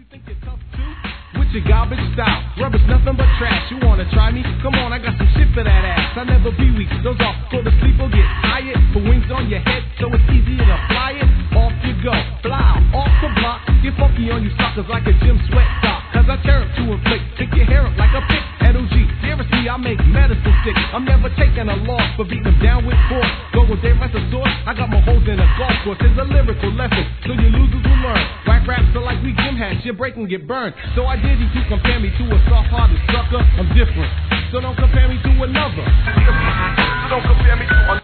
think you're tough too? With your garbage style, rubbish nothing but trash. You wanna try me? Come on, I got some shit for that ass. I never be weak, those are for the sleep or get tired. Put wings on your head, so it's easier to fly it. Off you go, fly off the block. Get funky on you suckers like a gym sweat sock. Cause I tear up to inflict, pick your hair up like a pick. LG, you ever see I make medicine sick? I'm never taking a loss, but beating them down with force. Go with them as a sword, I got my hoes in a golf course. It's a lyrical lesson, so you losers will learn. Whack raps are like we gym hats, you break and get burned. So I did you compare me to a soft-hearted sucker. I'm different, so don't compare me to another. So don't compare me to another.